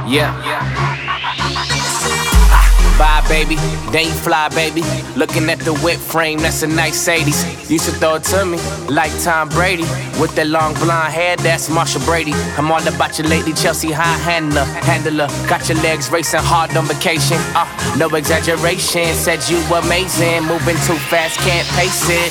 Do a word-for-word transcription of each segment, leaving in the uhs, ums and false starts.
Yeah. Bye, baby. Then you fly, baby. Looking at the whip frame, that's a nice eighties. Used to throw it to me like Tom Brady. With that long blonde hair, that's Marsha Brady. I'm all about you lately, Chelsea high handler. Handler, got your legs racing hard on vacation. Uh, no exaggeration, said you amazing. Moving too fast, can't pace it.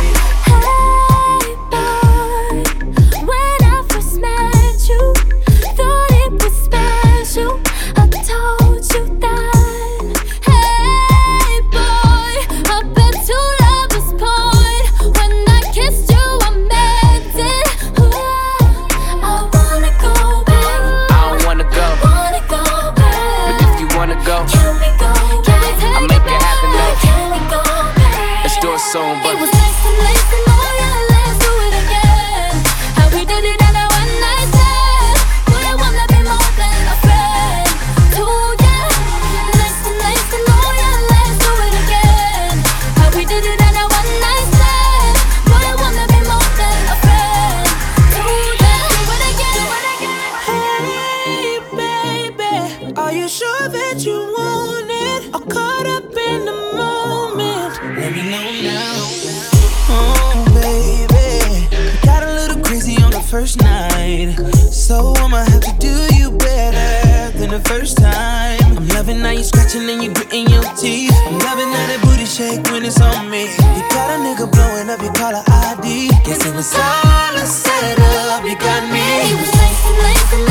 Soon, but it was nice and late, and oh yeah, let's do it again. How we did it on a one night stand. But I wanna be more than a friend. Ooh yeah, nice and late, and oh yeah, let's do it again. How we did it on a one night stand. But I wanna be more than a friend. Ooh yeah, do it again, do it again. Hey baby, are you sure that you want it? Or caught up in the moment? Let me know now. Oh, baby, I got a little crazy on the first night, so I'ma have to do you better than the first time. I'm loving how you scratching and you gritting your teeth. I'm loving how that booty shake when it's on me. You got a nigga blowing up your caller I D. Guess it was all a setup. You got me. It was nice and late.